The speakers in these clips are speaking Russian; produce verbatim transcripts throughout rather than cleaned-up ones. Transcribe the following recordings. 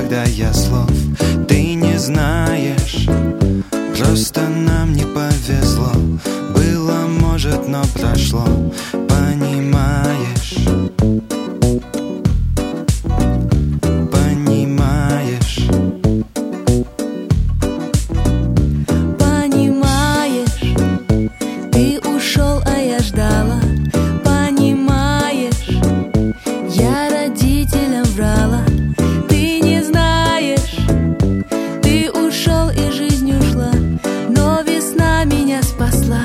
когда я слов ты не знаешь. Просто нам не повезло. Было, может, но прошло. Понимаешь? Понимаешь? Понимаешь? Ты ушел, а я ждала. Понимаешь? Я родителям врала. Ты не знаешь. Ты ушел, и жизнь ушла. Но весна меня спасла.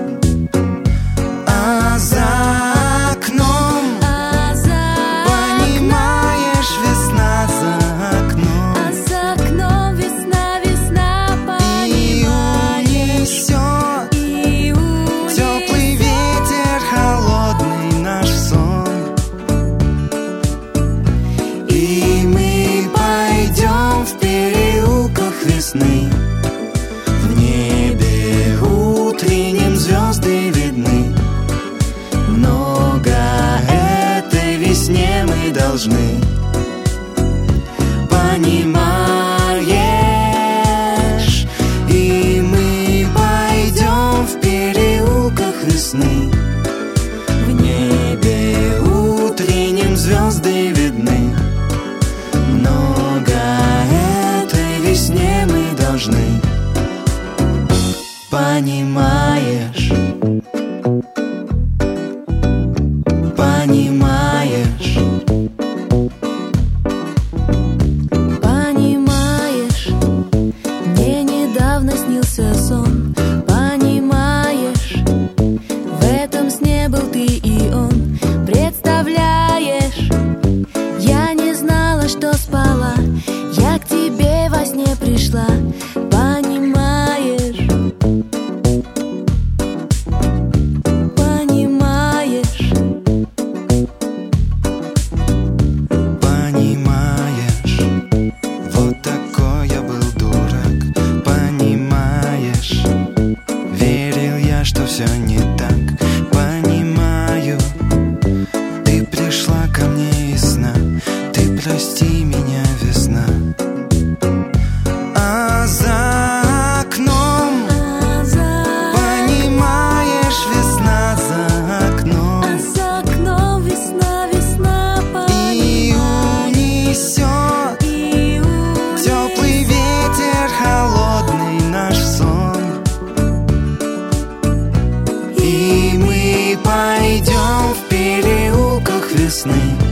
А за окном, А за понимаешь, весна за окном. А за окном весна, весна, понимаешь? И унесет И теплый ветер, холодный наш сон. И мы пойдем в переулках весны. В небе утренним звезды видны. Много этой весне мы должны. Понимаешь? И мы пойдем в переулках весны. В небе утренним звезды видны. Много этой весне мы должны. Понимаешь? Понимаешь? Понимаешь? Мне недавно снился сон. Понимаешь? В этом сне был ты и он. Представляешь? Я не знала, что спала. Я к тебе во сне пришла. Понимаешь? Понимаешь? Понимаешь? Вот такой я был дурак. Понимаешь? Верил я, что все не так. Понимаю. Ты пришла ко мне из сна. Ты прости меня, весна. А за окном, А за понимаешь, весна за окном. А за окном весна, весна, И унесет И унесет теплый ветер, холодный наш сон. И мы пойдем в переулках весны.